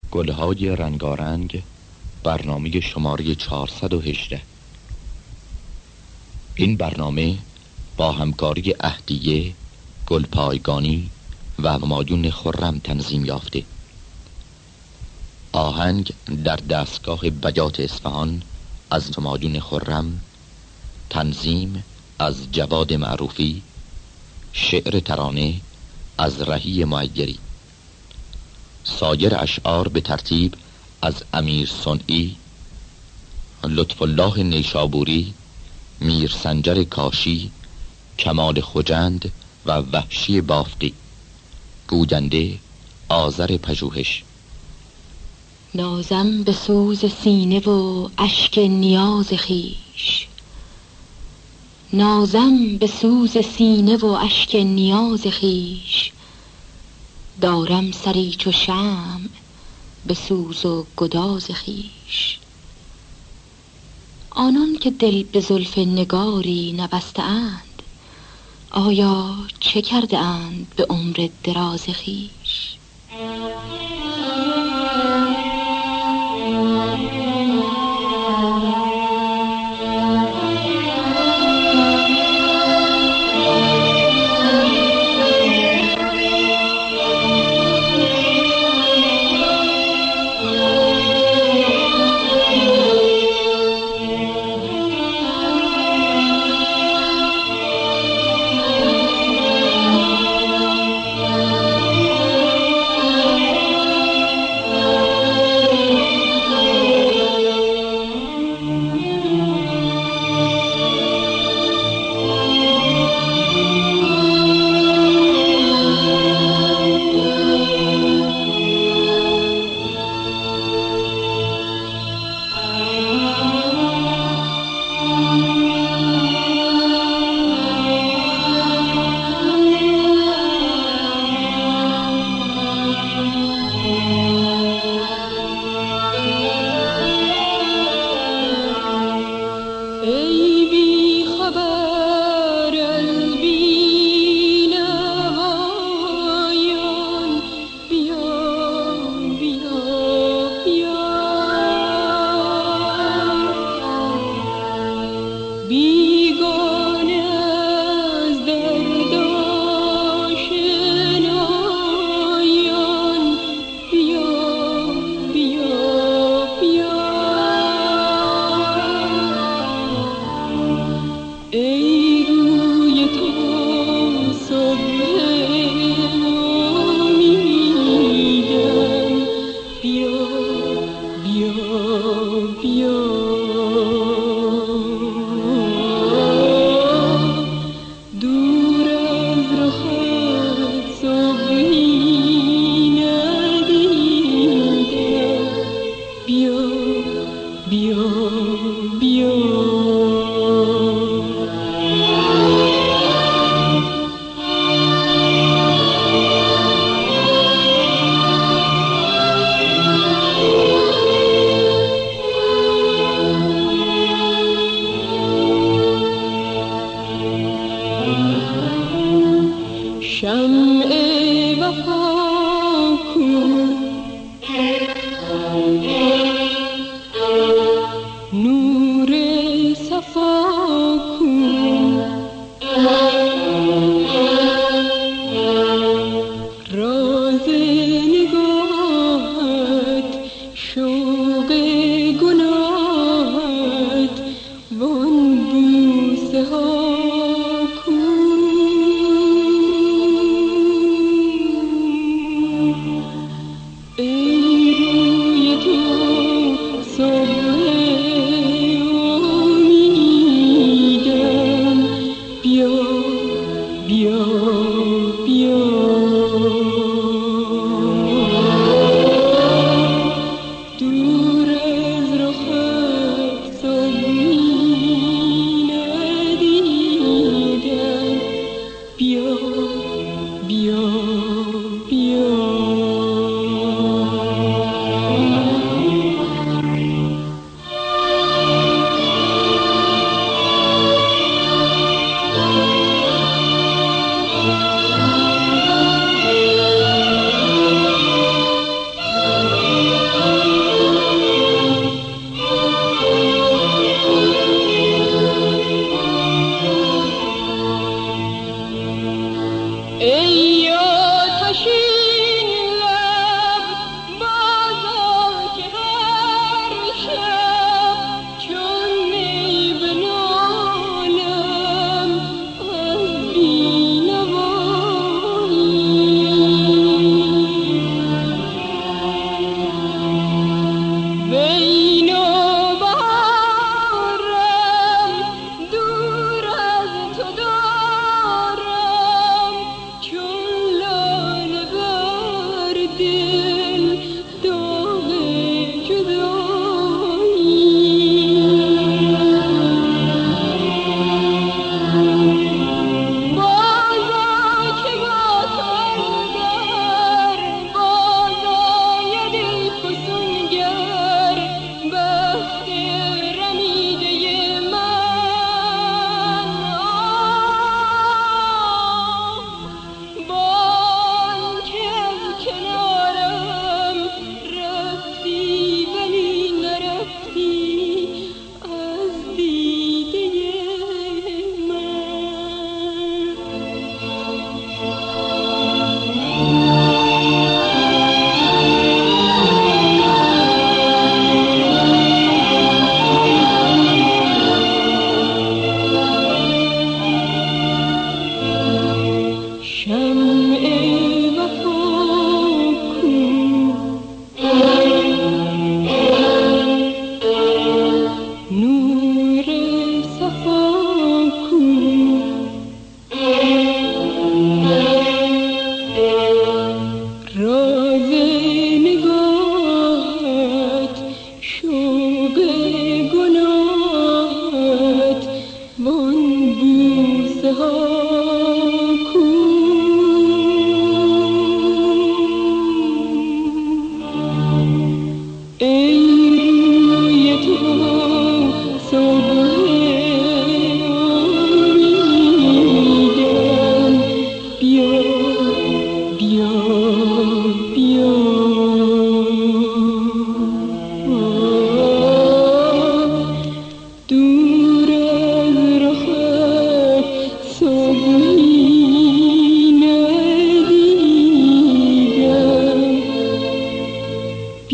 گلهای رنگارنگ، برنامه شماره 418. این برنامه با همکاری اهدیه، گلپایگانی و همایون خرم تنظیم یافته. آهنگ در دستگاه بیات اصفهان از همایون خرم، تنظیم از جواد معروفی، شعر ترانه از رهی معیری. سایر اشعار به ترتیب از امیر صنعی، لطف الله نیشابوری، میر سنجر کاشی، کمال خجند و وحشی بافقی. گوینده آذر پژوهش. نازم به سوز سینه و اشک نیاز خویش، نازم به سوز سینه و اشک نیاز خویش. دارم سری چو شمع به سوز و گداز خویش. آنان که دل به زلف نگاری نبسته اند، آیا چه کرده اند به عمر دراز خویش؟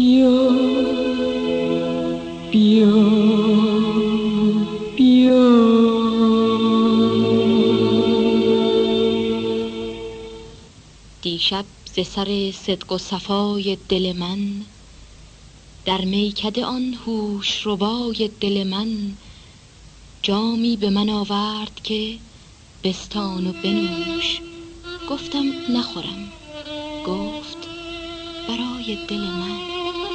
بیا بیا بیا دیشب ز سر صدق و صفای دل من در میکده آن هوش ربای دل من جامی به من آورد که بستان و بنوش. گفتم نخورم. گفت برای دل من.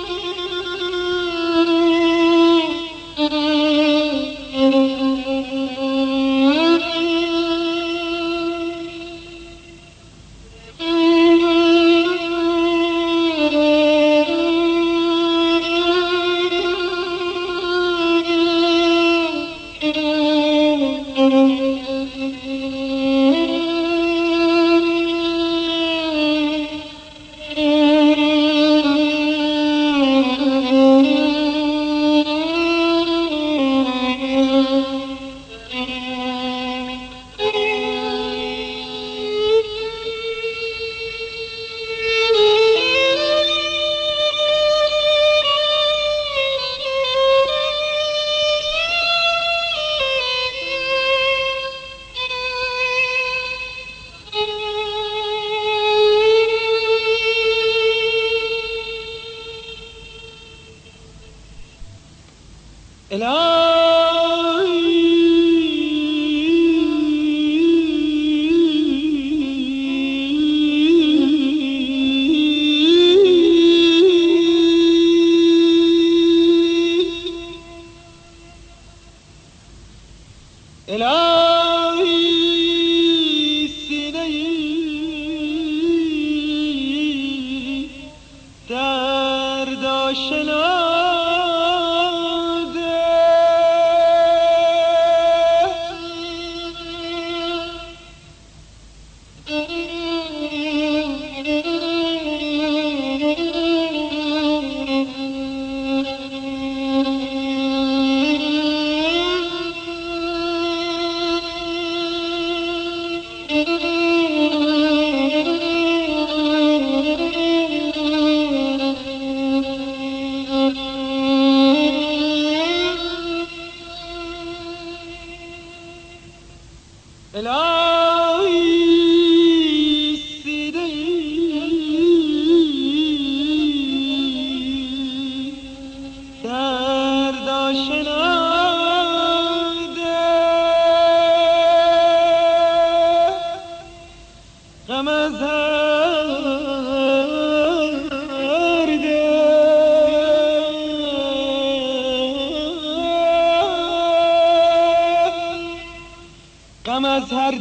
غم از هر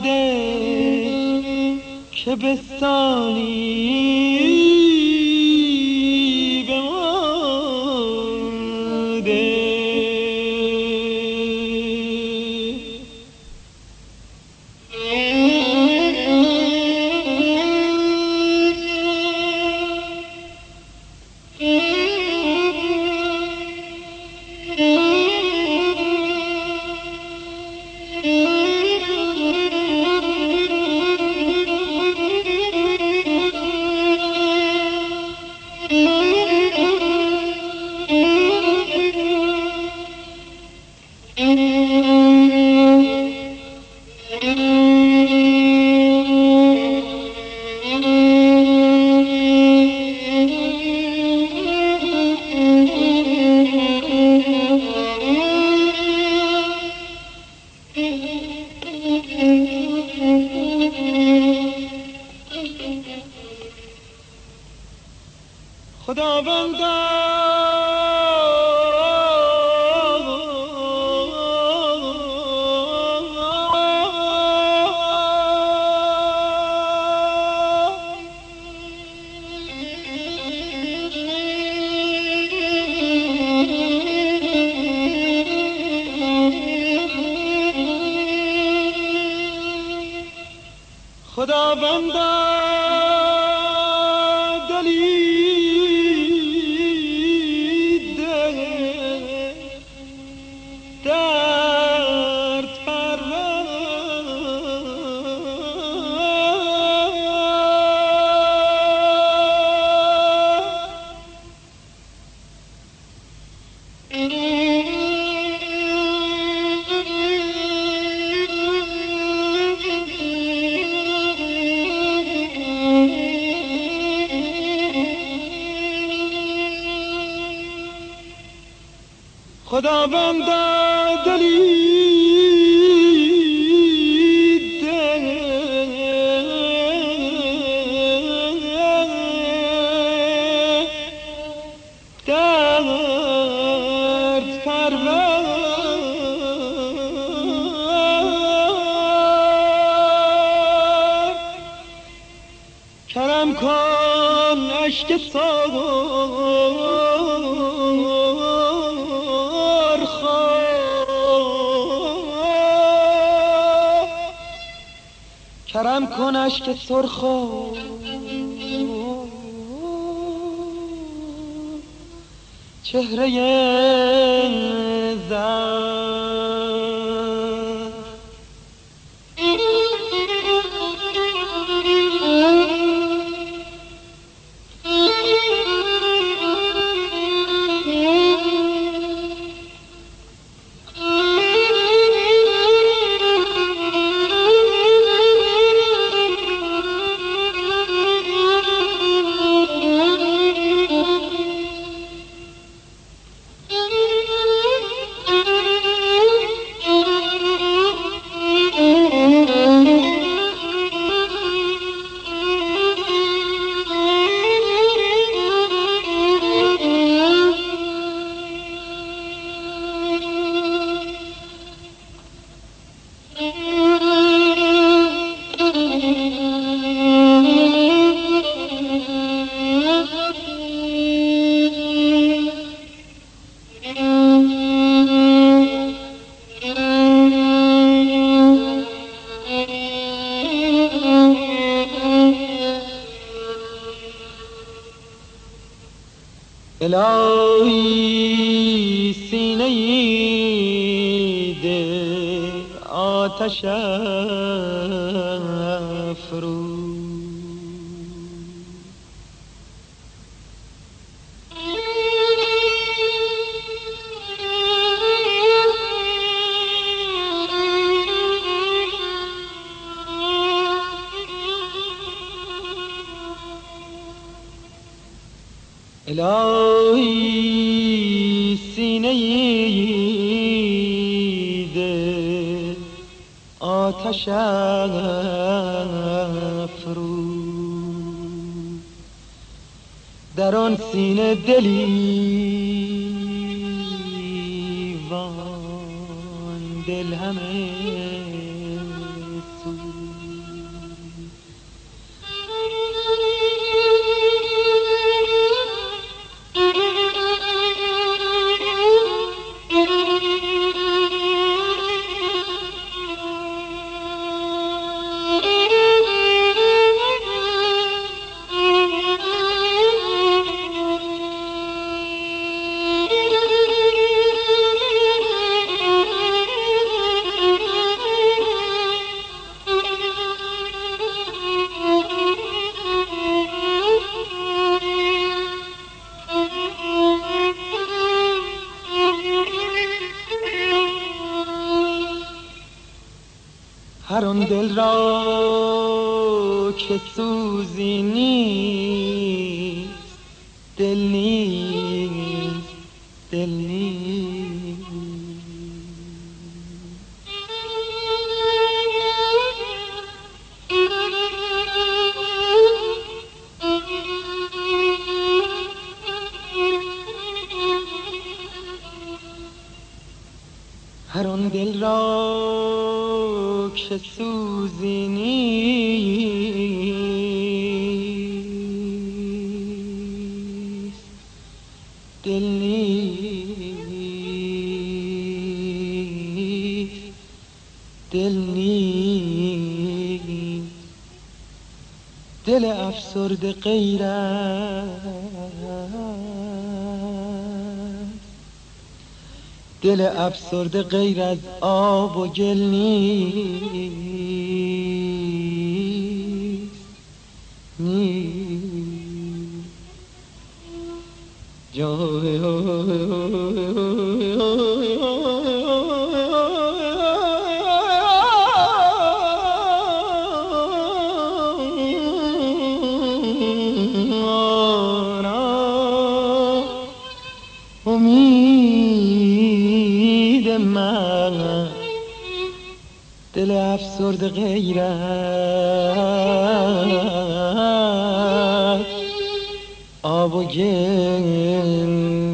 دل که بستانی بمانده. خداوندا خداوندا دلی درد پرور کرم کن اشک کرم کن اشک سرخا چهره زن الهی سینه دل آتش افروز الهی سینه دل آتش افروز در آن سینه دلی وان دل همه سوز هر آن دل را که سوزی نیست دل نیست دل نیست هر آن دل را که سوزی نیست دل نیست دل نیست دل افسرده غیر دل افسرده غیر از آب و گل نیست نیست جای امید من دل افسرده غیرت آب و گل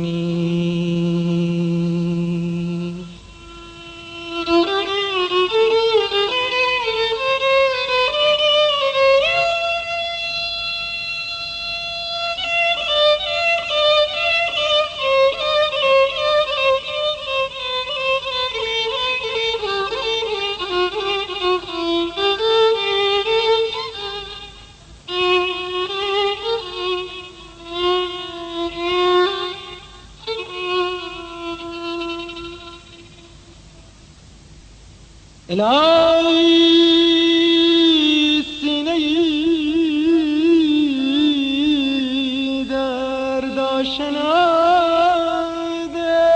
الهی سینه‌ای درد آشنا ده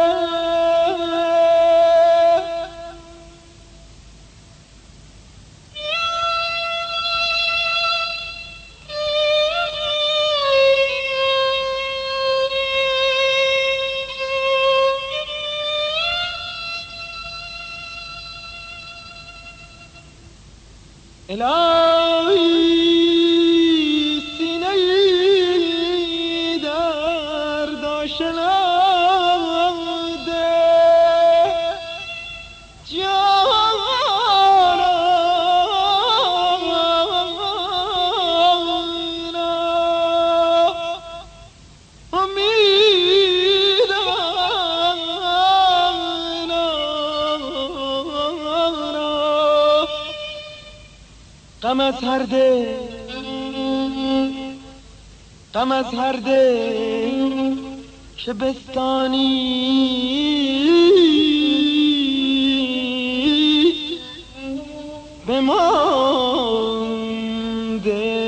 الهی سینه‌ای درد آشنا ده جانا غم از هر ده غم از هر ده که بستانی بمانده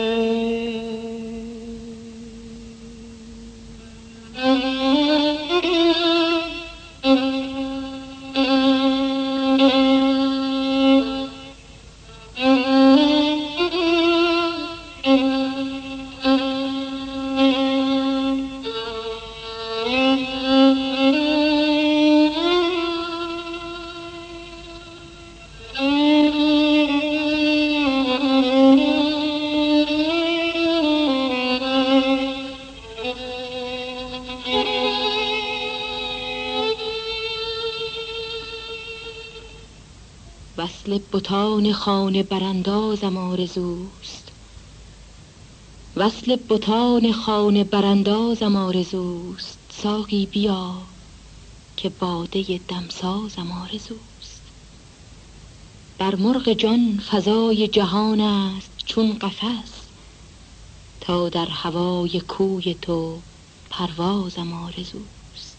وصل بتان خانه براندازم آرزوست، وصل بتان خانه براندازم آرزوست. ساقی بیا که باده دمسازم آرزوست. بر مرغ جان فضای جهان است چون قفس، تا در هوای کوی تو پروازم آرزوست.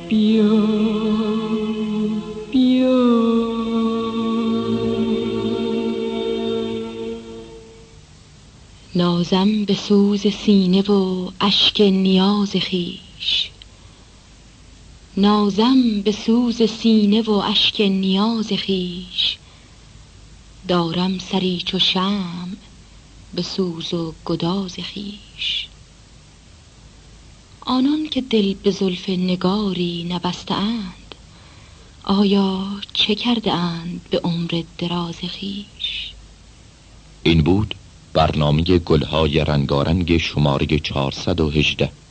بیا بیا. نازم به سوز سینه و اشک نیاز خویش، نازم به سوز سینه و اشک نیاز خویش. دارم سری چو شمع به سوز و گداز خویش. آنان که دل به زلف نگاری نبسته اند، آیا چه کرده اند به عمر دراز خویش؟ این بود برنامه گلهای رنگارنگ شماره 418.